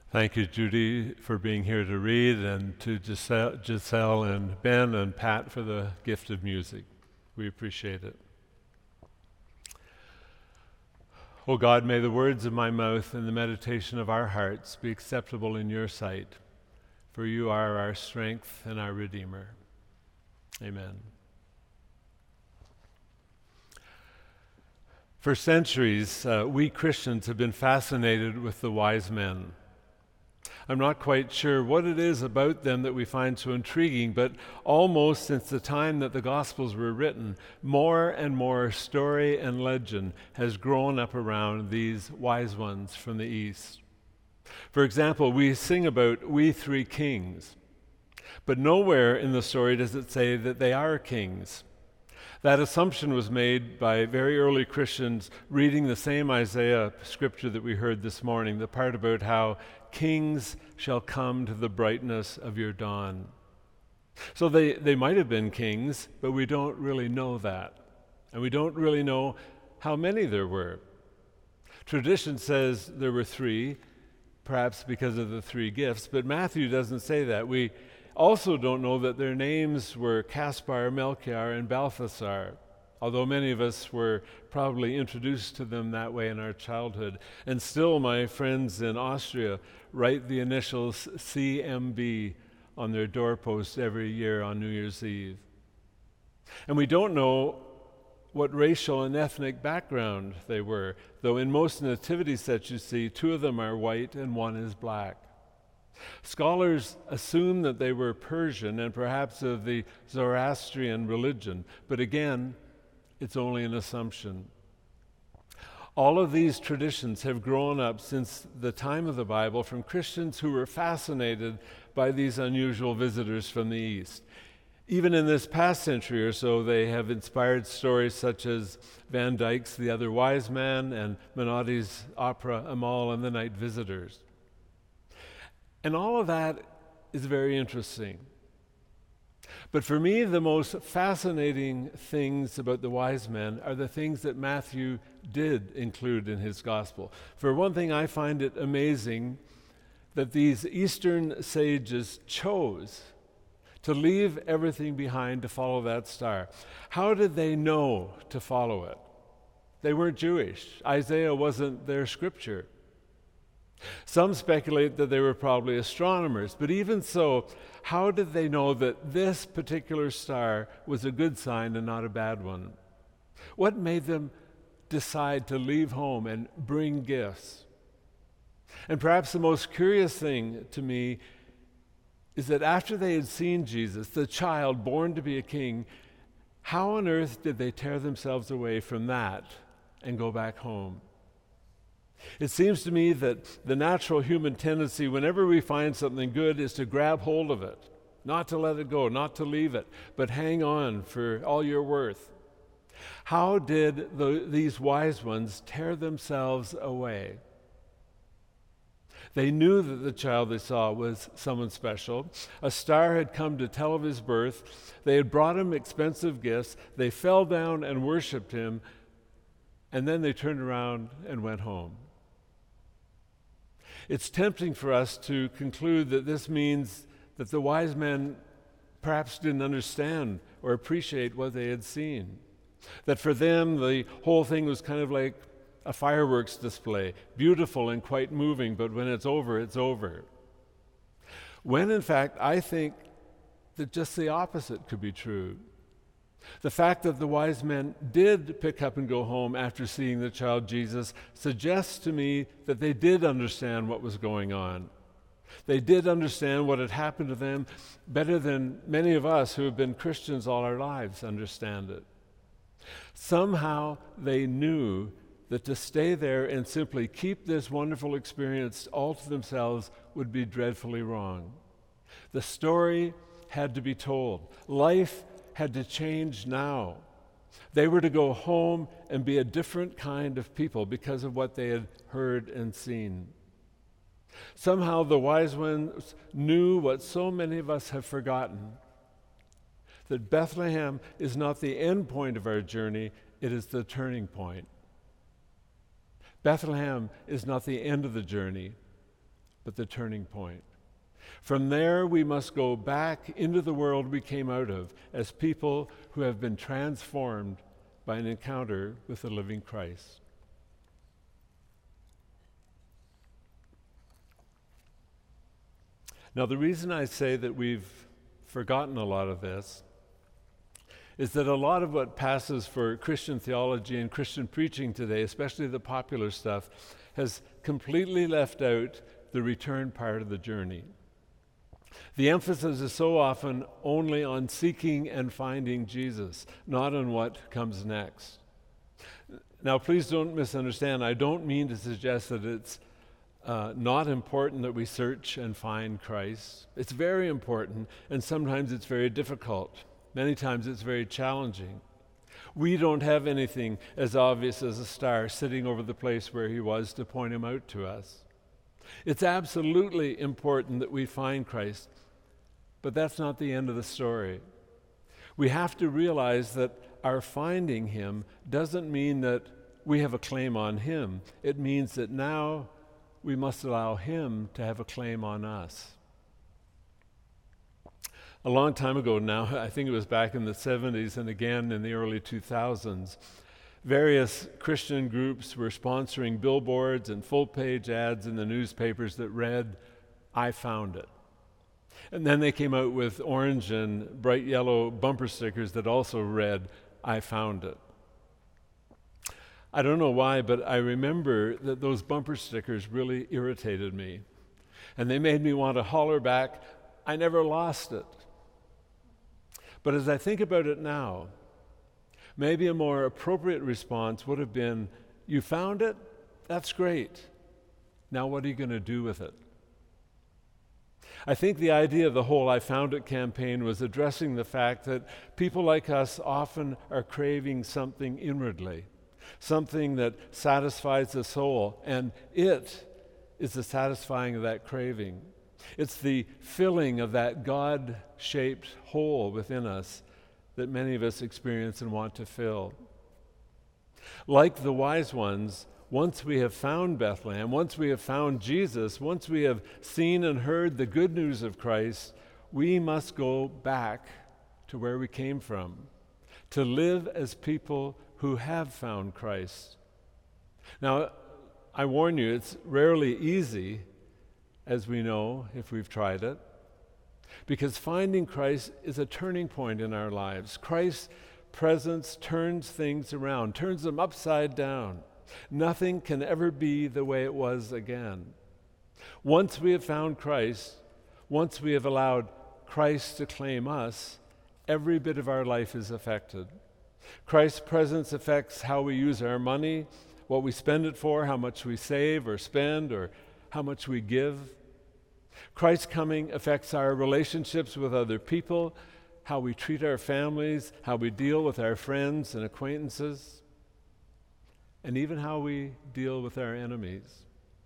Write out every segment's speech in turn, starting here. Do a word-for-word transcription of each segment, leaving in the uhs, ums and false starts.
Thank you, Judy, for being here to read, and to Giselle, Giselle and Ben and Pat for the gift of music. We appreciate it. O God, may the words of my mouth and the meditation of our hearts be acceptable in your sight, for you are our strength and our Redeemer. Amen. For centuries, uh, we Christians have been fascinated with the wise men. I'm not quite sure what it is about them that we find so intriguing, but almost since the time that the Gospels were written, more and more story and legend has grown up around these wise ones from the East. For example, we sing about we three kings, but nowhere in the story does it say that they are kings. That assumption was made by very early Christians reading the same Isaiah scripture that we heard this morning, the part about how kings shall come to the brightness of your dawn. So they, they might have been kings, but we don't really know that. And we don't really know how many there were. Tradition says there were three, perhaps because of the three gifts, but Matthew doesn't say that. We also don't know that their names were Caspar, Melchior, and Balthasar, although many of us were probably introduced to them that way in our childhood. And still my friends in Austria write the initials C M B on their doorposts every year on New Year's Eve. And we don't know what racial and ethnic background they were, though in most nativity sets you see, two of them are white and one is black. Scholars assume that they were Persian and perhaps of the Zoroastrian religion, but again, it's only an assumption. All of these traditions have grown up since the time of the Bible from Christians who were fascinated by these unusual visitors from the East. Even in this past century or so, they have inspired stories such as Van Dyck's The Other Wise Man and Menotti's opera Amal and the Night Visitors. And all of that is very interesting. But for me, the most fascinating things about the wise men are the things that Matthew did include in his gospel. For one thing, I find it amazing that these Eastern sages chose to leave everything behind to follow that star. How did they know to follow it? They weren't Jewish. Isaiah wasn't their scripture. Some speculate that they were probably astronomers, but even so, how did they know that this particular star was a good sign and not a bad one? What made them decide to leave home and bring gifts? And perhaps the most curious thing to me is that after they had seen Jesus, the child born to be a king, how on earth did they tear themselves away from that and go back home? It seems to me that the natural human tendency, whenever we find something good, is to grab hold of it, not to let it go, not to leave it, but hang on for all you're worth. How did the, these wise ones tear themselves away? They knew that the child they saw was someone special. A star had come to tell of his birth. They had brought him expensive gifts. They fell down and worshiped him, and then they turned around and went home. It's tempting for us to conclude that this means that the wise men perhaps didn't understand or appreciate what they had seen. That for them, the whole thing was kind of like a fireworks display, beautiful and quite moving, but when it's over, it's over. When in fact, I think that just the opposite could be true. The fact that the wise men did pick up and go home after seeing the child Jesus suggests to me that they did understand what was going on. They did understand what had happened to them better than many of us who have been Christians all our lives understand it. Somehow they knew that to stay there and simply keep this wonderful experience all to themselves would be dreadfully wrong. The story had to be told. Life had to change now. They were to go home and be a different kind of people because of what they had heard and seen. Somehow the wise ones knew what so many of us have forgotten, that Bethlehem is not the end point of our journey, it is the turning point. Bethlehem is not the end of the journey, but the turning point. From there, we must go back into the world we came out of as people who have been transformed by an encounter with the living Christ. Now, the reason I say that we've forgotten a lot of this is that a lot of what passes for Christian theology and Christian preaching today, especially the popular stuff, has completely left out the return part of the journey. The emphasis is so often only on seeking and finding Jesus, not on what comes next. Now, please don't misunderstand. I don't mean to suggest that it's uh, not important that we search and find Christ. It's very important, and sometimes it's very difficult. Many times it's very challenging. We don't have anything as obvious as a star sitting over the place where he was to point him out to us. It's absolutely important that we find Christ, but that's not the end of the story. We have to realize that our finding him doesn't mean that we have a claim on him. It means that now we must allow him to have a claim on us. A long time ago now, I think it was back in the seventies and again in the early two thousands, various Christian groups were sponsoring billboards and full-page ads in the newspapers that read, "I found it." And then they came out with orange and bright yellow bumper stickers that also read, "I found it." I don't know why, but I remember that those bumper stickers really irritated me. And they made me want to holler back, "I never lost it." But as I think about it now, maybe a more appropriate response would have been, "You found it? That's great. Now what are you going to do with it?" I think the idea of the whole "I Found It" campaign was addressing the fact that people like us often are craving something inwardly, something that satisfies the soul, and it is the satisfying of that craving. It's the filling of that God-shaped hole within us that many of us experience and want to fill. Like the wise ones, once we have found Bethlehem, once we have found Jesus, once we have seen and heard the good news of Christ, we must go back to where we came from, to live as people who have found Christ. Now, I warn you, it's rarely easy, as we know, if we've tried it, because finding Christ is a turning point in our lives. Christ's presence turns things around, turns them upside down. Nothing can ever be the way it was again. Once we have found Christ, once we have allowed Christ to claim us, every bit of our life is affected. Christ's presence affects how we use our money, what we spend it for, how much we save or spend, or how much we give. Christ's coming affects our relationships with other people, how we treat our families, how we deal with our friends and acquaintances, and even how we deal with our enemies.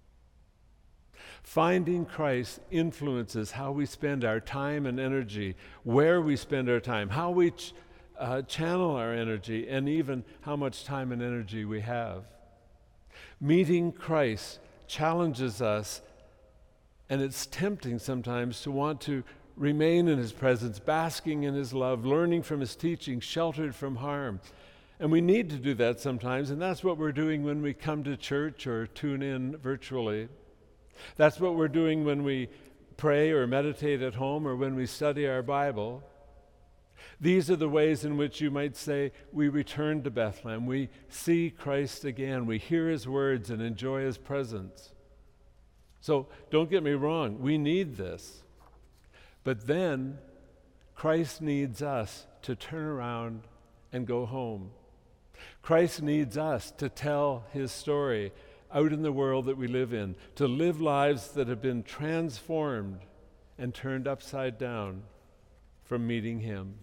Finding Christ influences how we spend our time and energy, where we spend our time, how we ch- uh, channel our energy, and even how much time and energy we have. Meeting Christ challenges us, and it's tempting sometimes to want to remain in his presence, basking in his love, learning from his teaching, sheltered from harm. And we need to do that sometimes, and that's what we're doing when we come to church or tune in virtually. That's what we're doing when we pray or meditate at home or when we study our Bible. These are the ways in which you might say we return to Bethlehem. We see Christ again. We hear his words and enjoy his presence. So don't get me wrong, we need this. But then Christ needs us to turn around and go home. Christ needs us to tell his story out in the world that we live in, to live lives that have been transformed and turned upside down from meeting him,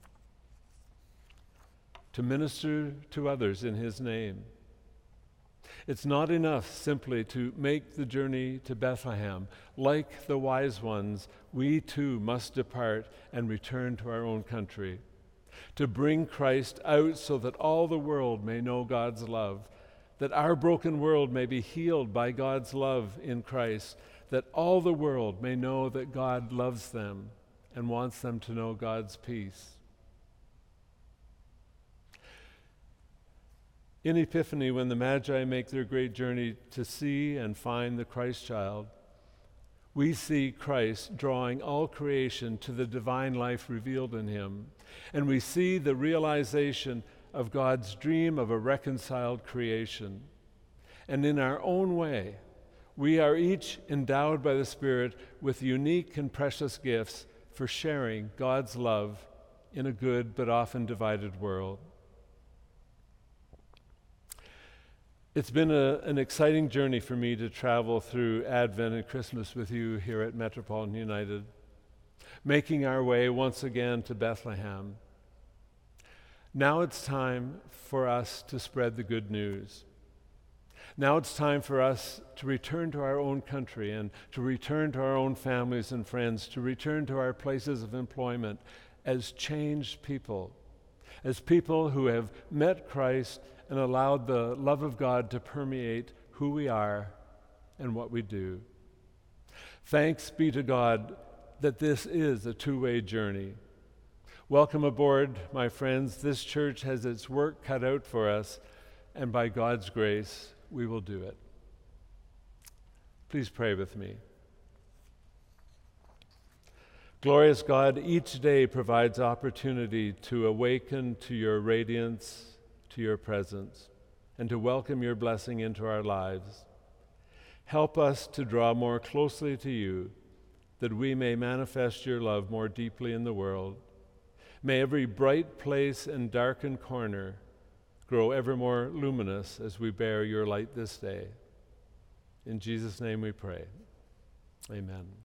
to minister to others in his name. It's not enough simply to make the journey to Bethlehem. Like the wise ones, we too must depart and return to our own country, to bring Christ out so that all the world may know God's love, that our broken world may be healed by God's love in Christ, that that all the world may know that God loves them and wants them to know God's peace. In Epiphany, when the Magi make their great journey to see and find the Christ child, we see Christ drawing all creation to the divine life revealed in him, and we see the realization of God's dream of a reconciled creation. And in our own way, we are each endowed by the Spirit with unique and precious gifts for sharing God's love in a good but often divided world. It's been a, an exciting journey for me to travel through Advent and Christmas with you here at Metropolitan United, making our way once again to Bethlehem. Now it's time for us to spread the good news. Now it's time for us to return to our own country and to return to our own families and friends, to return to our places of employment as changed people, as people who have met Christ and allowed the love of God to permeate who we are and what we do. Thanks be to God that this is a two-way journey. Welcome aboard, my friends. This church has its work cut out for us, and by God's grace, we will do it. Please pray with me. Glorious God, each day provides opportunity to awaken to your radiance, to your presence, and to welcome your blessing into our lives. Help us to draw more closely to you, that we may manifest your love more deeply in the world. May every bright place and darkened corner grow ever more luminous as we bear your light this day. In Jesus' name we pray. Amen.